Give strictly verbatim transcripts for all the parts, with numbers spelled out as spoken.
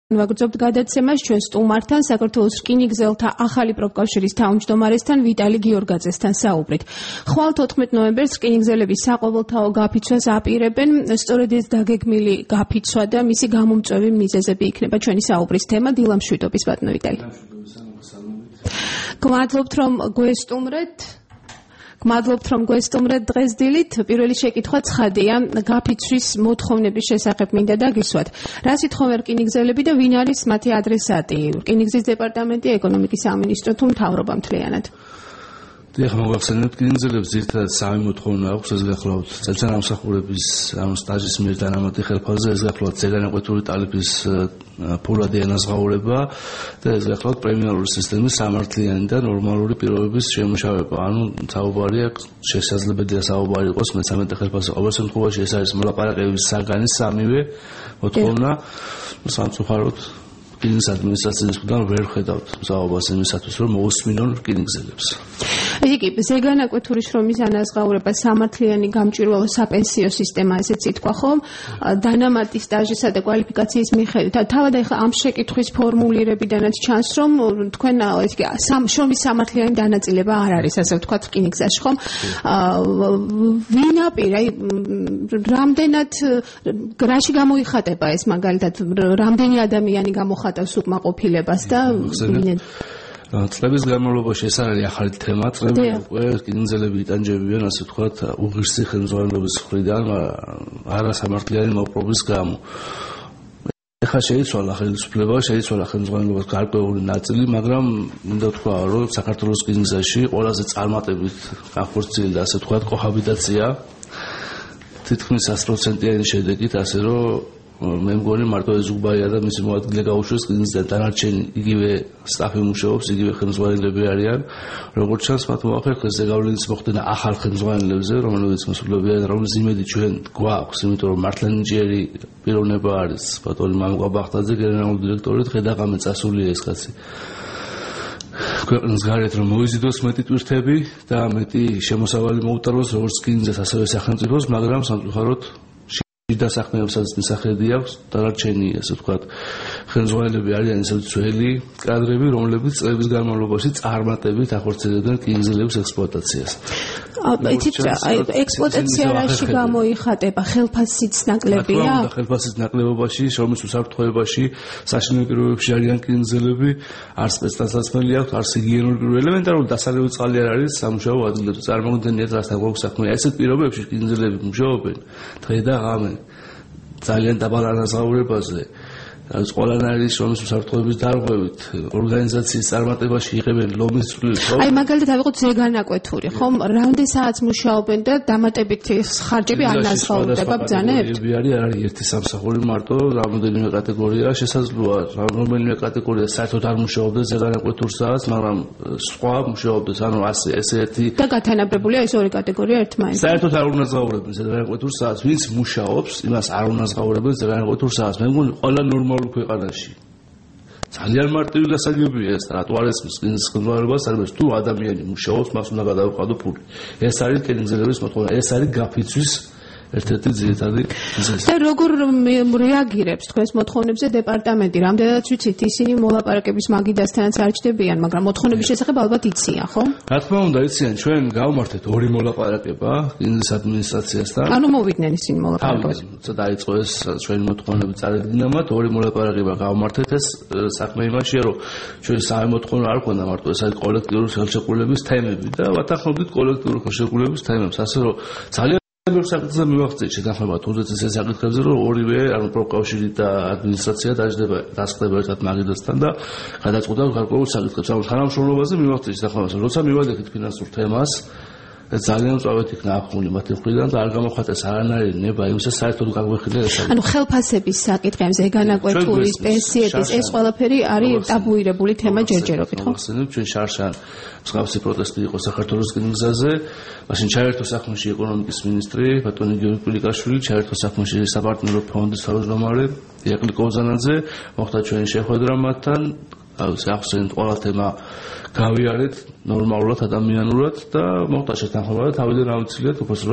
ვაგრძობთ გადაცემას ჩვენ სტუმართან საქართველოს რკინიგზელთა ახალი პროფკავშირის თავმჯდომარესთან ვიტალი გიორგაძესთან საუბრით. ხვალ თოთხმეტ ნოემბერს რკინიგზელების საყოველთაო გაფიცვას აპირებენ. სწორედ ეს დაგეგმილი გაფიცვა და მისი გამომწვევი მიზეზები იქნება ჩვენი საუბრის თემა. დილა მშვიდობის ბატონო ვიტალი. გმადლობთ რომ გვესტუმრეთ. გმადლობთ რომ გვესტუმრეთ დღეს დილით. პირველი შეკითხვა ცხადია, გაფიცვის მოთხოვნების შესახებ მინდა დაგისვათ. რას ითხოვენ რკინიგზელები და ვინ არის მათი ადრესატი? რკინიგზის დეპარტამენტი, ეკონომიკის სამინისტრო თუ მთავრობა მთლიანად? ეხლა მოგახსენებთ, რკინიგზელებს ძირითადად სამი მოთხოვნა აქვს. ეს გახლავთ წელწად ამსახურების ამ სტაჟის მიერ დანამატი ხელფასზე, ეს გახლავთ ზეგანაკვეთური ტალიფის ფულადი ანაზღაურება და ეს გახლავთ პრემიალური სისტემის სამართლიანი და ნორმალური პირობების შემუშავება. ანუ საუბარია, შესაძლებელია საუბარი იყოს მეთერთმეტე ხელფასზე. ყოველ შემთხვევაში ეს არის მოლაპარაკებების საგანი სამივე მოთხოვნა. სამწუხაროდ რკინიგზის ადმინისტრაციის მხრიდან ვერ ხედავთ საუბარს იმისათვის, რომ მოусმინონ რკინიგზელებს. იგი ზეგანაკვეთური შრომის ანაზღაურება სამართლიანი გამჭვირვალო საპენსიო სისტემა, ესეც ითქვა ხომ? დანამატი სტაჟისა და კვალიფიკაციის მიხედვით. თავად ახლა ამ შეკითხვის ფორმულირებიდანაც ჩანს, რომ თქვენ შრომის სამართლიანი დანაწილება არ არის, ასე ვთქვათ, რკინიგზაში ხომ? ვინ აპირა? რამდენად რაში გამოიხატება ეს მაგალითად? რამდენი ადამიანი გამოხატავს უკმაყოფილებას და წლების განმავლობაში ეს არის ახალი თემა. წლები უკვე რკინიგზელები იტანჯებიან, ასე ვთქვათ, უღირსი ხელმძღვანელობის მხრიდან არასამართლიანი მოპყრობის გამო. ეხლა შეიცვალა ხელისუფლება, შეიცვალა ხელმძღვანელობის გარკვეული ნაწილი, მაგრამ მინდა ვთქვა, რომ საქართველოს რკინიგზაში ყველაზე წარმატებით განხორციელდა, ასე ვთქვათ, კოჰაბიტაცია თითქმის ას პროცენტიანი შედეგით, ასე რომ მე მგონი მარტო ეს უბაია და მისი მოადგილე გაუშვეს რკინიგზიდან. დანარჩენი იგივე სტაფი მუშაობს, იგივე ხელმძღვანელები არიან. როგორც ჩანს, მათ მოახერხეს ზეგავლენის მოხდენა ახალ ხელმძღვანელებზე, რომელებიც მოსულებიან, რომლის იმედი ჩვენ გვაქვს, იმიტომ რომ მართლმადიდებელი პიროვნება არის ბატონი მამუკა ბახტაძე, გენერალური დირექტორი, დღე-დაღამე წასულია ეს კაცი ქვეყნის გარეთ, რომ მოიზიდოს მეტი ტვირთები და მეტი შემოსავალი მოუტაროს როგორც რკინიგზას, ასევე სახელმწიფოს, მაგრამ სამწუხაროდ და საქმეებსაც მისახედი აქვს. დანარჩენი, ასე ვთქვათ, ხელმძღვანელები არიან ისევ ძველი კადრები, რომლებიც წლების განმავლობაში წარმატებით ახორციელებდნენ რკინიგზელების ექსპლუატაციას. ექსპლუატაცია რაში გამოიხატება? ხელფასიც ნაკლებია? ხელფასის ნაკლებობაში, შრომის უსაფრთხოებაში, საშინაო პირობებში არიან რკინიგზელები, არ სპეცდასაცმელი აქვს, არ ჰიგიენური პირობები, ელემენტარული დასალევი წყალი არ არის სამუშაო ადგილებზე. წარმოგიდგენიათ, რასთან გვაქვს საქმე. ესეთ პირობებში რკინიგზელები მუშაობენ დღე და ღამე ძალიან დაბალ ანაზღაურებაზე. რაც ყველანაირი შრომის უსაფრთხოების დარღვევით ორგანიზაციის წარმატებაში იღებენ ლომის წვლილს. აი მაგალითად ავიღოთ ზეგანაკვეთური, ხომ? რამდენ საათს მუშაობენ და დამატებით ხარჯები არ ნაზღაურდება ბრძანებთ? არის არ არის ერთი სამსახური მარტო, რამოდენიმე კატეგორია შესაძლოა, რომელიმე კატეგორია საერთოდ არ მუშაობდეს ზეგანაკვეთურ საათს, მაგრამ სხვა მუშაობდეს, ანუ ასე ეს ერთი და გათანაბრებულია ეს ორი კატეგორია ერთმანეთს. საერთოდ არ უნაზღაურებენ ზეგანაკვეთურ საათს, ვინც მუშაობს, იმას არ უნაზღაურებენ ზეგანაკვეთურ საათს. მე მგონი ყველა ნორმალური ქვეყანაში ძალიან მარტივი გასაგებია ეს, რატო არ ესმის რკინიგზის ხელმძღვანელობას, არამედ თუ ადამიანი მუშაობს, მას უნდა გადაუყადო ფული. ეს არის რკინიგზელების მოთხოვნა, ეს არის გაფიცვის ერთ-ერთი ძირითადი მიზეზი. და როგორ რეაგირებს თქვენს მოთხოვნებზე დეპარტამენტი? რამდენად ვიცით, ისინი მოლაპარაკების მაგიდასთანაც არ ჩდებიან, მაგრამ მოთხოვნების შესახებ ალბათ იციან, ხო? რა თქმა უნდა იციან, ჩვენ გავმართეთ ორი მოლაპარაკება რკინიგზის ადმინისტრაციასთან. ანუ მოვიდნენ ისინი მოლაპარაკებაში. თუმცა დაიწყო ეს ჩვენი მოთხოვნები წარადგინა მათ, ორი მოლაპარაკება გავმართეთ. ეს საქმე იმაშია, რომ ჩვენ სამი მოთხოვნა არ გვქონდა მარტო, ეს არის კოლექტიური ხელშეკრულების თემები და ვათანხმობდით კოლექტიური ხელშეკრულების თემებს, ასე რომ ძალიან საკითხზე მივახცეთ შეთანხმება თუნდაც ეს საკითხებზე, რომ ორივე, ანუ პროფკავშირი და ადმინისტრაცია დაждდება, დასხდება ერთად მაგიდასთან და გადაწყვეტა გარკვეულ საკითხებს. ანუ თანამშრომლობაზე მივახცეთ შეთანხმებას, როცა მივადექით ფინანსურ თემას, ძალიან მწვავედ იქნა აღხმული მათი მხრიდან და არ გამოხატეს არანაირი ნება იმისა, საერთოდ გაგვეხილა ეს. ანუ ხელფასების საკითხი, ზეგანაკვეთურის, პენსიების, ეს ყველაფერი არის ტაბუირებული თემა ჯერჯერობით, ხო? ახსენებ, ჩვენ შარშან მსგავსი პროტესტი იყო საქართველოს რკინიგზაზე, მაშინ ჩაერთო საქმეში ეკონომიკის მინისტრი ბატონი გიორგი პილიკაშვილი, ჩაერთო საქმეში საპარტნიორო ფონდის თავმჯდომარე ირაკლი კოზანაძე, მოხდა ჩვენი შეხვედრა მათთან. ახსენეთ, ყველა თემა გავიარეთ ნორმალურად, ადამიანურად და მოხდა შეთანხმება და თავიდან ავიცილეთ უფროსებას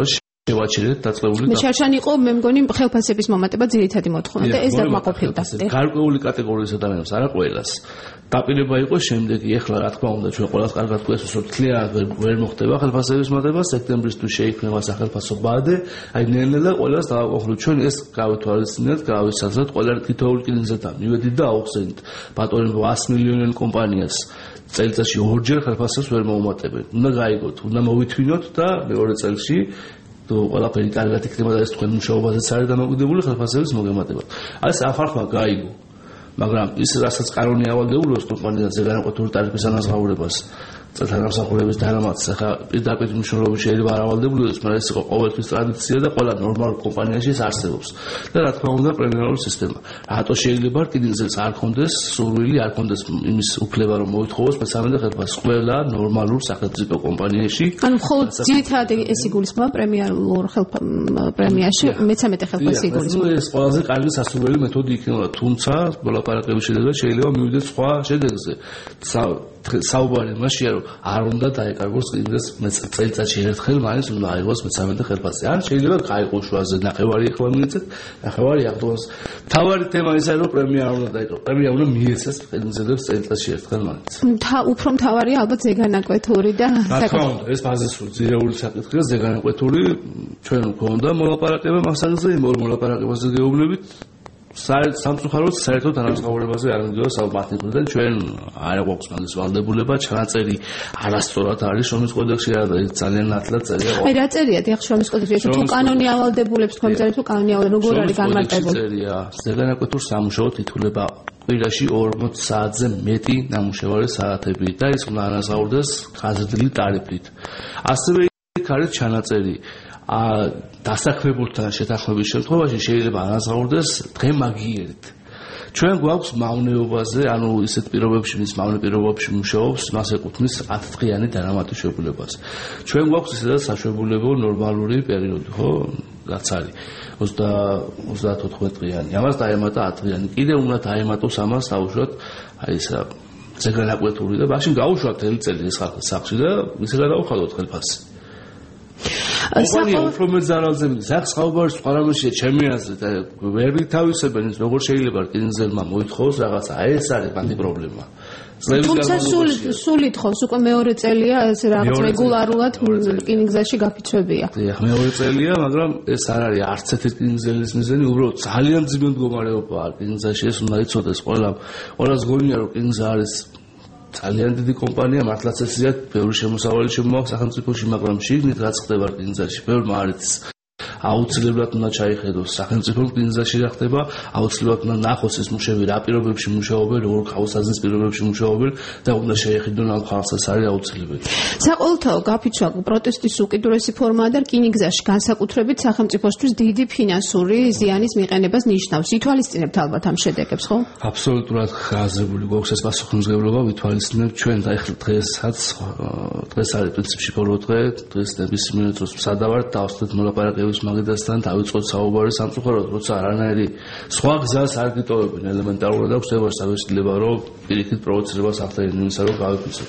შევაჩერეთ დაწყებული და შარშან იყო მე მგონი ხელფასების მომატება ძირითადი მოთხოვნა და ეს დაგმაყოფილდა. გარკვეული კატეგორიის ადამიანებს არა ყველას. დაპირება იყო შემდეგი, ეხლა რა თქმა უნდა ჩვენ ყველას კარგად გვესმის, რომ თლიანად ვერ მოხდება ხელფასების მატება, სექტემბრისთვის შეიქმნება სახელმწიფო ბადე, აი ნელ-ნელა ყველას დავაყენოთ ჩვენ ეს გავითვალისწინეთ, გავისაზრდეთ ყველა თითოეული კინზეთან. მივედით და აუხსენით ბატონი ას მილიონიანი კომპანიას წელიწადში ორჯერ ხელფასებს ვერ მოუმატებენ. უნდა გაიგოთ, უნდა მოვითვინოთ და მეორე წელში თუ ყველაფერი კარგად იქნება და ეს თქვენ მუშაობაზეც არის დამოკიდებული ხელფასების მოგემატებათ. აი ეს ახალხმა გაიგო. მაგრამ ის რასაც კანონი ავალდებულებს კომპანიაზე განაკვეთური ტარიფის ანაზღაურებას წელთან გამსახურების დანამატს ახლა პირდაპირ მნიშვნელობით შეიძლება არ ავალდებულოს, მაგრამ ეს იყო ყოველთვის ტრადიცია და ყველა ნორმალურ კომპანიაში ეს არსებობს. და რა თქმა უნდა პრემიალური სისტემა. რატო შეიძლება რკინიგზელს არ ქონდეს სურვილი, არ ქონდეს იმის უფლება რომ მოითხოვოს მესამედე ხელფასს ყველა ნორმალურ სახელმწიფო კომპანიაში. ანუ მხოლოდ ძირითადად ეს იგულისხმება პრემიალურ პრემიაში მესამედე ხელფასი იგულისხმება. ეს ყველაზე კარგი სასურველი მეთოდი იქნება, თუმცა მოლაპარაკების შედეგად შეიძლება მივიდეთ სხვა შედეგზე. საუბარი იმაშია რომ არ უნდა დაეკარგოს კინგზეს წელიწადში ერთხელ მაინც უნდა აიღოს მესამედე ხელფასი. ან შეიძლება გაიყო შუაზე ნახევარი ახლა მივიწეთ, ნახევარი აღდოს. თავარი თემა ის არის რომ პრემია უნდა დაეკარგოს. პრემია უნდა მიეცეს კინგზებს წელიწადში ერთხელ მაინც. თა უფრო მთავარია ალბათ ზეგანაკვეთური და რა თქმა უნდა ეს ბაზისური ძირეული საკითხია ზეგანაკვეთური ჩვენ გვქონდა მოლაპარაკება მასალაზე, იმ ორ მოლაპარაკებაზე გეუბნებით. სამწუხაროდ საერთოდ ანაზღაურებაზე არ მიდიოდა საუბარი მხრიდან ჩვენ არ გვაქვს მაგის ვალდებულება ჩანაწერი არასწორად არის შრომის კოდექსში და ძალიან ნათლად წერია. აი რა წერია დიახ შრომის კოდექსში თუ კანონი ავალდებულებს თქვენ წერეთ თუ კანონი ავალდებულებს როგორ არის განმარტებული? წერია ზეგანაკვეთურ სამუშაოდ ითვლება კვირაში ორმოც საათზე მეტი ნამუშევარი საათები და ის უნდა ანაზღაურდეს გაზრდილი ტარიფით. ასევე იქ არის ჩანაწერი ა დასაქმებულთან შეთანხმების შემთხვევაში შეიძლება ანაზღაურდეს დღემაგიერით. ჩვენ გვაქვს მავნეობაზე, ანუ ისეთ პირობებში, მის მავნე პირობებში მუშაობს, მას ეკუთვნის ათდღიანი დანამატი შეებულებას. ჩვენ გვაქვს ისედაც საშუალებო ნორმალური პერიოდი, ხო? რაც არის ოცდაოთხ დღიანი. ამას დაემატა ათდღიანი. კიდევ უნდა დაემატოს ამას დაუშვათ აი ეს ზეგანაკვეთური და მაშინ გაუშვათ ელი წელი ეს ხალხი სახში და ისე გადაუხალოთ ხელფასი. კომპანია უფრო მეტ ზარალზე მიდის. აქ საუბარი სხვა რამეშია ჩემი აზრით. ვერ ვითავისებენ ის როგორ შეიძლება რკინიგზელმა მოითხოვოს რაღაცა. აი ეს არის მათი პრობლემა. თუმცა სულით ხოს უკვე მეორე წელია ეს რაღაც რეგულარულად რკინიგზაში გაფიცვებია. დიახ, მეორე წელია, მაგრამ ეს არ არის არც ერთი რკინიგზელის მიზანი, უბრალოდ ძალიან ძიმე მდგომარეობაა რკინიგზაში, ეს უნდა იცოდეს ყველა. ყველას გონია რომ რკინიგზა არის ძალიან დიდი კომპანია, მართლაც ესია, ბევრი შემოსავალი შემოაქვს სახელმწიფოში, მაგრამ შიგნით რაც ხდება რკინიგზაში, ბევრმა არ იცის. აუცილებლად უნდა ჩაიხედოს სახელმწიფო რკინიგზაში რა ხდება, აუცილებლად უნდა ნახოს ეს მუშები რა პირობებში მუშაობენ, როგორ ხავსაზის პირობებში მუშაობენ და უნდა შეეხედონ ამ ხალხს ეს არის აუცილებელი. საყოველთაო გაფიცვა პროტესტის უკიდურესი ფორმაა და რკინიგზაში განსაკუთრებით სახელმწიფოსთვის დიდი ფინანსური ზიანის მიყენებას ნიშნავს. ითვალისწინებთ ალბათ ამ შედეგებს, ხო? აბსოლუტურად ხაზებული გვაქვს ეს პასუხისმგებლობა, ვითვალისწინებთ ჩვენ და ეხლა დღესაც დღეს არის პრინციპში ბოლო დღე, დღეს ნებისმიერ დროს მსადავართ დავსწრეთ მოლაპარაკების მაგიდასთან დავიწყოთ საუბარი სამწუხაროდ, როცა არანაირი სხვა გზას არ გიტოვებენ ელემენტარულად აქვს თემას სამეცნიერება რომ პირიქით პროვოცირებას ახდენენ იმისა რომ გავიფიცოთ.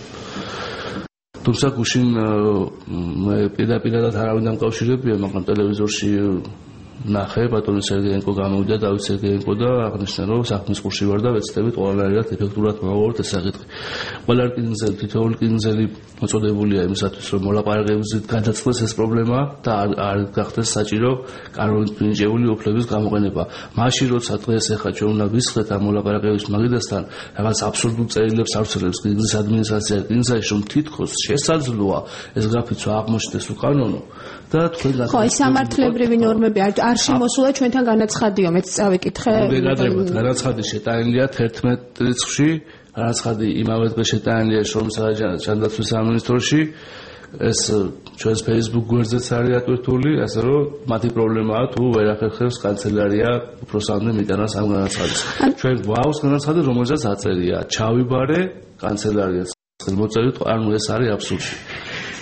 თუმცა გუშინ მე პირდაპირად არავინ დამკავშირებია, მაგრამ ტელევიზორში ნახე ბატონი სერგეენკო გამოვიდა, დავით სერგეენკო და აღნიშნა რომ საქმის კურსში ვარ და ვეცდებით ყველანაირად ეფექტურად მოვავარდეთ ეს საკითხი. ყველა რკინიგზელი, თითოეული რკინიგზელი მოწოდებულია იმისათვის რომ მოლაპარაკებებით გადაწყდეს ეს პრობლემა და არ გახდეს საჭირო კანონით მინიჭებული უფლების გამოყენება. მაშინ როცა დღეს ახლა ჩვენ უნდა ვისხდეთ ამ მოლაპარაკების მაგიდასთან რაღაც აბსურდულ წერილებს ავრცელებს რკინიგზის ადმინისტრაცია რკინიგზაში რომ თითქოს შესაძლოა ეს გაფიცვა აღმოჩნდეს უკანონო და თქვენ ხო ის სამართლებრივი ნორმები არ შემოსულა ჩვენთან განაცხადიო მეც წავიკითხე. მოგეგადრებათ განაცხადი შეტანილია თერთმეტ რიცხვში, განაცხადი იმავე დღეს შეტანილია შრომისა და ჯანდაცვის სამინისტროში. ეს ჩვენს Facebook გვერდზეც არის ატვირთული, ასე რომ მათი პრობლემაა თუ ვერ ახერხებს კანცელარია უფროსამდე მიტანას ამ განაცხადის. ჩვენ გვაქვს განაცხადი, რომელზეც აწერია ჩავიბარე კანცელარიას. მოწერით, ანუ ეს არის აბსურდი.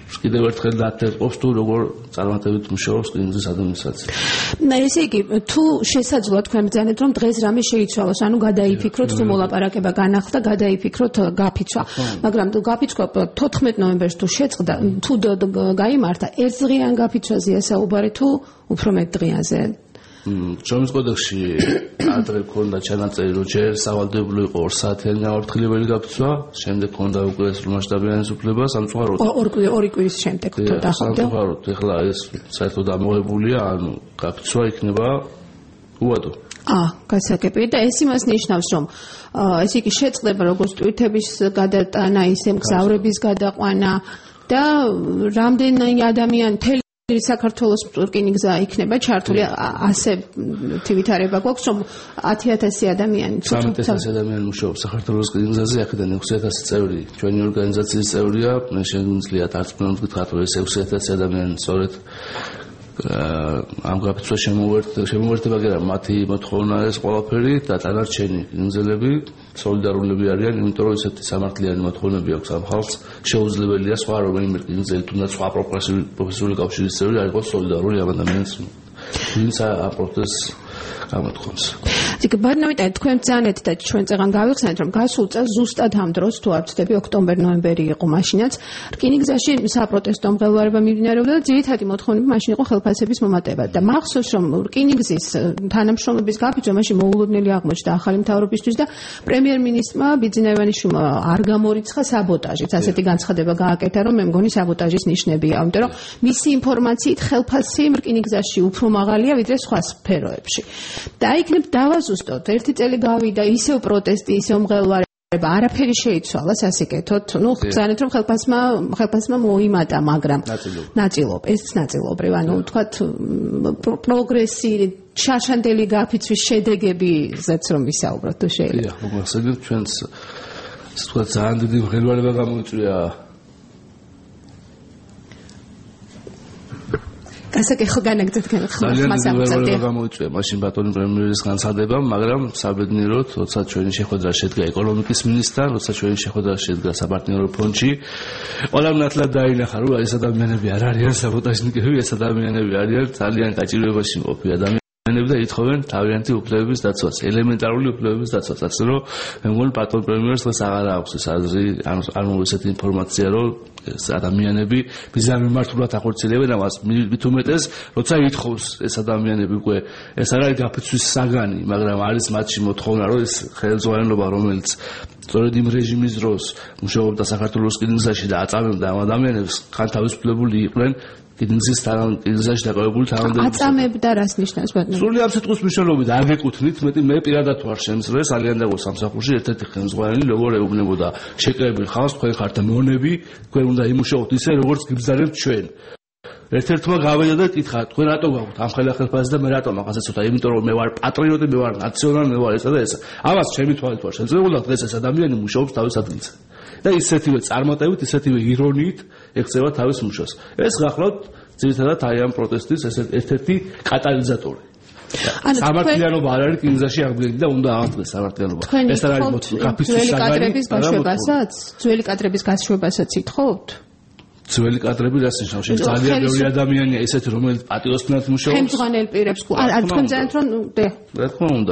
კიდევ ერთხელ დათერყოფს თუ როგორ წარმატებით მუშაობს რკინიგზის ადმინისტრაცია. ესე იგი, თუ შესაძლოა თქვენ ბრძანეთ, რომ დღეს რამე შეიცვალოს, ანუ გადაიფიქროთ, თუ მოლაპარაკება განახლდა, გადაიფიქროთ გაფიცვა. მაგრამ თუ გაფიცვა თოთხმეტ ნოემბერს თუ შეწყდა, თუ გაიმართა, ერთდღიან გაფიცვაზეა საუბარი თუ უფრო მეტ დღიანზე? ჯომის კოდექსში ადრე ქონდა ჩანაწერი, რომ ჯერ სავალდებულო იყო ორ საათიანი გამაფრთხილებელი გაფიცვა, შემდეგ ქონდა უკვე სრულმასშტაბიანი უფლება სამწუხაროდ. ორი კვირის შემდეგ თუ დახავდა. სამწუხაროდ, ეხლა ეს საერთოდ ამოღებულია, ანუ გაფიცვა იქნება უადო. აა, გასაგებია და ეს იმას ნიშნავს, რომ ესე იგი შეწყდება როგორც ტვირთების გადატანა, ისე მგზავრების გადაყვანა და რამდენი ადამიანი საქართველოს რკინიგზა იქნება ჩართული ასე თვითარება გვაქვს რომ ათი ათასი ადამიანი ცხრამეტ ათასი ადამიანი მუშაობს საქართველოს რკინიგზაზე აქედან ექვსი ათასი წევრი ჩვენი ორგანიზაციის წევრია მე შემიძლია დარწმუნებულად ვთქვათ რომ ეს ექვსი ათასი ადამიანი სწორედ ამ გაფიცვა შემოუერთდება გერა მათი მოთხოვნა ეს ყველაფერი და დანარჩენი რკინიგზელები სოლიდარულები არიან იმიტომ რომ ესეთი სამართლიანი მოთხოვნები აქვს ამ ხალხს შეუძლებელია სხვა რომელიმე რკინიგზელი თუნდაც სხვა პროფესიული კავშირის წევრი არ იყოს სოლიდარული ამ ადამიანს ვინც ამ პროტესტს გამოთქვამს. იქ ბარნავიტა თქვენ ბრძანეთ და ჩვენ წეგან გავიხსენეთ რომ გასულ წელს ზუსტად ამ დროს თუ არ ვცდები ოქტომბერ-ნოემბერი იყო მაშინაც რკინიგზაში საპროტესტო მღელვარება მიმდინარეობდა და ძირითადი მოთხოვნები მაშინ იყო ხელფასების მომატება და მახსოვს რომ რკინიგზის თანამშრომლობის გაფიცვა მაშინ მოულოდნელი აღმოჩნდა ახალი მთავრობისთვის და პრემიერ-მინისტრმა ბიძინა ივანიშვილმა არ გამორიცხა საბოტაჟით ასეთი განცხადება გააკეთა რომ მე მგონი საბოტაჟის ნიშნებია იმიტომ რომ მისი ინფორმაციით ხელფასი რკინიგზაში უფრო მაღალია ვიდრე სხვა სფეროებში. და იქნებ დავაზუსტოთ ერთი წელი გავიდა ისევ პროტესტი ისევ მღელვარება არაფერი შეიცვალა სასიკეთოდ ნუ ბრძანეთ რომ ხელფასმა ხელფასმა მოიმატა მაგრამ ნაწილობ ეს ნაწილობრივ ანუ ვთქვათ პროგრესი შაშანდელი გაფიცვის შედეგებიზეც რომ ვისაუბროთ თუ შეიძლება მოგვახსენებთ ჩვენს ვთქვათ ძალიან დიდი მღელვარება გამოიწვია გასაკეთო განაგრძეთ ხმას ამოწევდი. გამოიწვია მაშინ ბატონი პრემიერის განცხადებამ, მაგრამ საბედნიეროდ, როცა ჩვენი შეხვედრა შედგა ეკონომიკის მინისტრთან, როცა ჩვენი შეხვედრა შედგა საპარტნიორო ფონდში, ყველამ ნათლად დაინახა, რომ ეს ადამიანები არ არიან საბოტაჟნიკები, ეს ადამიანები არიან ძალიან გაჭირვებაში მყოფი ადამიანები და ითხოვენ თავიანთი უფლებების დაცვას, ელემენტარული უფლებების დაცვას. ასე რომ მე მგონი ბატონ პრემიერს დღეს აღარ აქვს ეს აზრი, ანუ ესეთი ინფორმაცია, რომ ეს ადამიანები ბიზნესმენებად ახორციელებენ ამას, მით უმეტეს, როცა ითხოვს ეს ადამიანები უკვე ეს არ არის გაფიცვის საგანი, მაგრამ არის მათში მოთხოვნა, რომ ეს ხელმძღვანელობა, რომელიც სწორედ იმ რეჟიმის დროს მუშაობდა საქართველოს რკინიგზაში და აწამებდა ამ ადამიანებს, ხან თავისუფლებული იყვნენ რკინიგზის თანამდებობაზე დაკავებული თანამდებობაზე. აწამებდა რას ნიშნავს ბატონო? სრული ამ სიტყვის მნიშვნელობით არ გეკუთვნით, მეტი მე პირადად ვარ შემძლე სალიანდაგოს სამსახურში ერთ-ერთი ხელმძღვანელი, როგორ ეუბნებოდა შეკრებილ ხალხს, თქვენ ხართ მონები, თქვენ უნდა იმუშაოთ ისე, როგორც გიბრძანებთ ჩვენ. ერთ-ერთმა გავედა და კითხა, თქვენ რატო გაქვთ ამ ხელახელფასზე და მე რატო მაგასაც ცოტა, იმიტომ რომ მე ვარ პატრიოტი, მე ვარ ნაციონალი, მე ვარ ესა და ესა. ამას ჩემი თვალით ვარ შეძლებული, დღეს ეს ადამიანი მუშაობს თავის ადგილზე. და ისეთივე წარმატებით, ისეთივე ირონიით ექცევა თავის მუშას. ეს გახლავთ ძირითადად აი ამ პროტესტის ერთ-ერთი კატალიზატორი. სამართლიანობა არ არის რკინიგზაში აღდგენილი და უნდა აღდგეს სამართლიანობა. ეს არ არის გაფიცვის საგანი, გაშვებასაც, ძველი კადრების გაშვებასაც ითხოვთ? ძველი კადრები რას ნიშნავს? ძალიან ბევრი ადამიანია ესეთი, რომელიც პატიოსნად მუშაობს. ხელმძღვანელ პირებს არ არ თქვენ ძალიან რომ რა თქმა უნდა.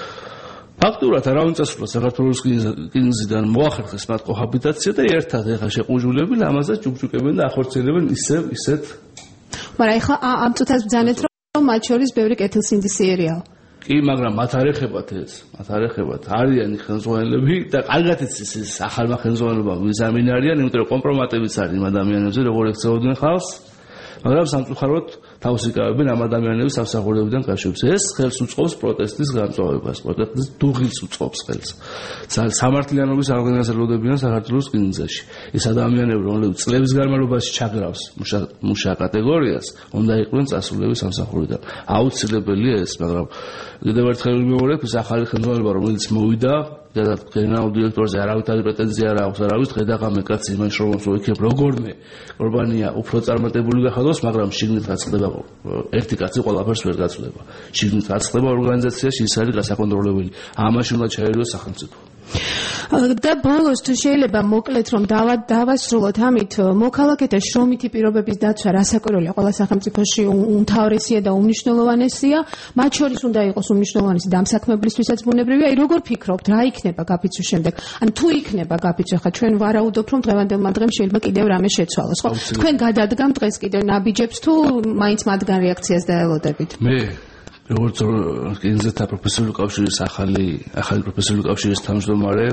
ფაქტურად არავინ წასულა საქართველოს რკინიგზიდან მოახერხეს მათ კოჰაბიტაცია და ერთად ეხა შეყუჟულები ამაზე ჯუგჯუგებენ და ახორციელებენ ისევ ისეთ. მაგრამ ეხა ამ წუთას ბრძანეთ რომ მათ შორის ბევრი კეთილსინდისიერია. კი, მაგრამ მათ არ ეხებათ ეს, მათ არ ეხებათ. არიან ხელმძღვანელები და კარგად იცის ეს ახალმა ხელმძღვანელობამ ვიზამინ არიან, იმიტომ რომ კომპრომატებიც არის იმ ადამიანებზე, როგორ ექცეოდნენ ხალხს. მაგრამ სამწუხაროდ თავს იკავებენ ამ ადამიანების სამსახურებიდან გაშვებს. ეს ხელს უწყობს პროტესტის გამწვავებას, პროტესტის დუღილს უწყობს ხელს. სამართლიანობის ორგანიზაციებიდან საქართველოს რკინიგზაში. ეს ადამიანები, რომლებიც წლების განმავლობაში ჩაგრავს მუშა კატეგორიას, უნდა იყვნენ წასულები სამსახურიდან. აუცილებელია ეს, მაგრამ კიდევ ერთხელ ვიმეორებ, ეს ახალი ხელმძღვანელობა, რომელიც მოვიდა და გენერალურ დირექტორზე არავითარი პრეტენზია არ აქვს, არავის დღედაღამე კაცი იმაში რომ მოიქებ როგორმე ყურბანია უფრო წარმატებული გახადოს, მაგრამ შიგნით გაწყდება ერთი კაცი ყველაფერს ვერ გაწდება. შიგნით გაწყდება ორგანიზაციაში, ის არის გასაკონტროლებელი. ამაში უნდა ჩაერევოს სახელმწიფო. და ბოლოს თუ შეიძლება მოკლედ რომ დავასრულოთ ამით, მოქალაქეთა შრომითი პირობების დაცვა რასაკვირველია ყველა სახელმწიფოში უმთავრესია და უმნიშვნელოვანესია, მათ შორის უნდა იყოს უმნიშვნელოვანესი დამსაქმებლისთვისაც ბუნებრივია. აი როგორ ფიქრობთ, რა იქნება გაფიცვის შემდეგ? ან თუ იქნება გაფიცვა, ხა ჩვენ ვარაუდობთ რომ დღევანდელმა დღემ შეიძლება კიდევ რამე შეცვალოს, ხო? თქვენ გადადგამ დღეს კიდევ ნაბიჯებს თუ მაინც მათგან რეაქციას დაელოდებით? მე როგორც ინზეთა პროფესიული კავშირის ახალი ახალი პროფესიული კავშირის თავმჯდომარე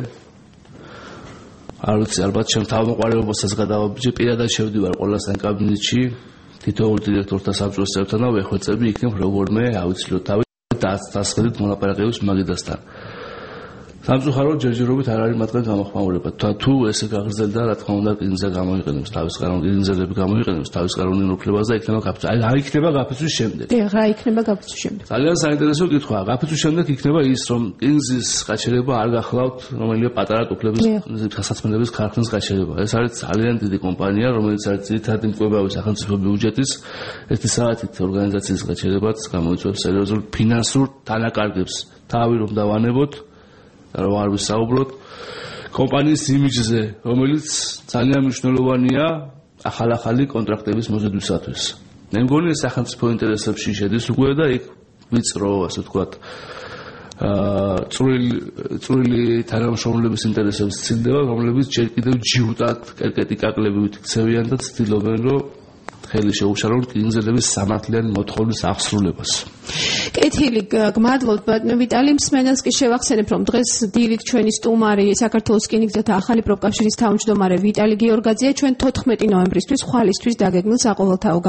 არ ვიცი, ალბათ ჩემ თავმოყარეობასაც გადავაბიჯე, პირადად შევდივარ ყველასთან კაბინეტში, თითოეულ დირექტორთან საბჭოს წევრთან და ვეხვეწები იქნებ როგორმე ავიცილოთ თავი დასახელით მოლაპარაკებებს მაგიდასთან. სამწუხაროდ ჯერჯერობით არ არის მათგან გამოხმაურება. თუ ესე გაგრძელდა, რა თქმა უნდა, კინზე გამოიყენებს თავის კანონმდებლები გამოიყენებს თავის კანონურ უფლებას და იქნება გაფიცვა. აი, რა იქნება გაფიცვის შემდეგ? დიახ, რა იქნება გაფიცვის შემდეგ? ძალიან საინტერესო კითხვაა. გაფიცვის შემდეგ იქნება ის, რომ კინზის გაჩერება არ გახლავთ რომელიმე პატარა ტუფლების სასაცმელების ქარხნის გაჩერება. ეს არის ძალიან დიდი კომპანია, რომელიც არის ძირითადი მკვლევარი სახელმწიფო ბიუჯეტის ერთი საათით ორგანიზაციის გაჩერებაც გამოიწვევს სერიოზულ ფინანსურ დანაკარგებს. თავი რომ დავანებოთ და რომ არ ვისაუბროთ კომპანიის იმიჯზე, რომელიც ძალიან მნიშვნელოვანია ახალ-ახალი კონტრაქტების მოზიდვისათვის. მე მგონი ეს სახელმწიფო ინტერესებში შედის უკვე და იქ ვიწრო, ასე ვთქვათ, აა წვრილი წვრილი თანამშრომლების ინტერესებს ცდილდება, რომლებიც ჯერ კიდევ ჯიუტად კერკეტი კაკლებით ქცევიან და ცდილობენ, რომ ხელი შეუშალონ კინზელების სამართლიანი მოთხოვნის აღსრულებას. კეთილი, გმადლობთ ბატონო ვიტალი მსმენელს კი შევახსენებ, რომ დღეს დილით ჩვენი სტუმარი საქართველოს რკინიგზათა ახალი პროფკავშირის თავმჯდომარე ვიტალი გიორგაძეა, ჩვენ თოთხმეტი ნოემბრისთვის ხვალისთვის დაგეგმილ საყოველთაო